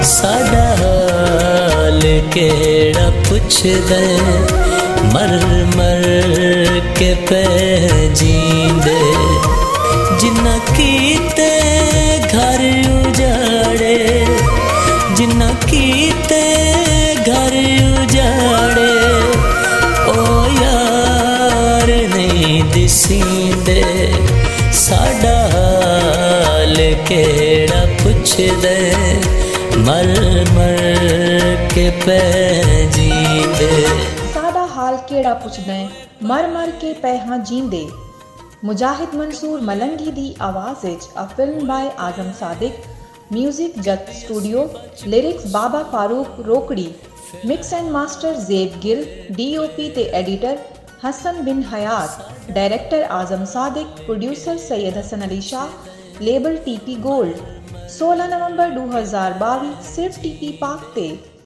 साडा हाल केड़ा पुछदे मर मर के पै जींदे जिन्ना कीते घर उजाड़े जिन्ना कीते घर उजाड़े ओ यार नहीं दिसींदे साडा हाल केड़ा पुछदे मर मर के पै जींदे साडा हाल केड़ा पुछदे मर मर के पै हां जींदे मुजाहिद मंसूर मलंगी दी आवाज़ विच a film by Azam Sadiq music Jat studio lyrics Baba Farooq Rokri mix and master Zeb Gill DOP ते editor Hassan bin Hayat director Azam Sadiq producer Syed Hassan Ali Shah label TP gold 16 November 2022 सिर्फ TP पाक ते।